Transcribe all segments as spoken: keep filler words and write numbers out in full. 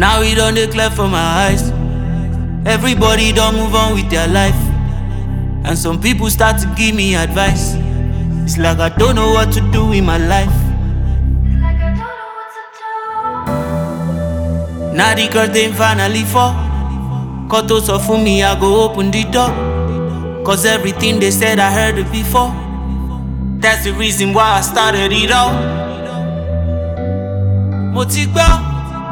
Now we don't declare for my eyes. Everybody don't move on with their life. And some people start to give me advice. It's like I don't know what to do in my life. It's like I don't know what to do. Now the curtain finally fall. Cut us off for me, I go open the door. Cause everything they said I heard it before. That's the reason why I started it all. Mo ti gbọ́.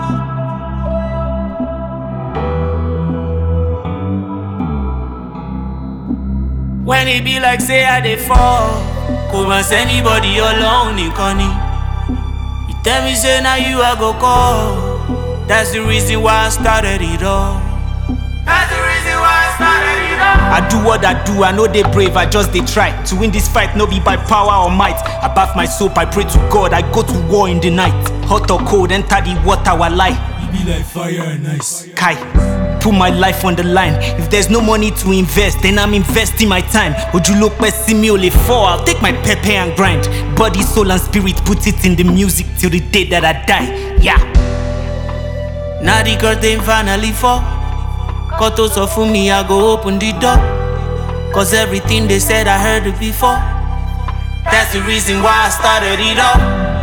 When it be like say I dey fall, kò mà anybody alone nìkan ni. You tell me say now you I go call. That's the reason why I started it all. That's the reason why I started it all. I do what I do, I know they brave, I just they try. To win this fight, no be by power or might. I bath my soap, I pray to God, I go to war in the night. Hot or cold, enter the water, I lie. It be like fire and ice. Kai, put my life on the line. If there's no money to invest, then I'm investing my time. Would you look past me only four? I'll take my pepper and grind. Body, soul and spirit, put it in the music till the day that I die. Yeah. Now the curtain finally fall. Cut us off for me, I go open the door. Cause everything they said I heard it before. That's the reason why I started it all.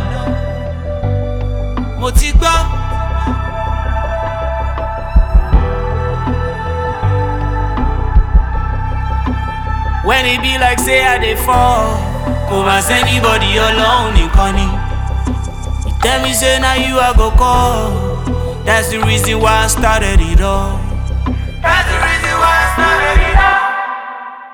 Mo ti gbọ́. When it be like say I dey fall, kò mà anybody alone nìkan ni. You tell me say now you I go call. That's the reason why I started it all. That's the reason why I started it all.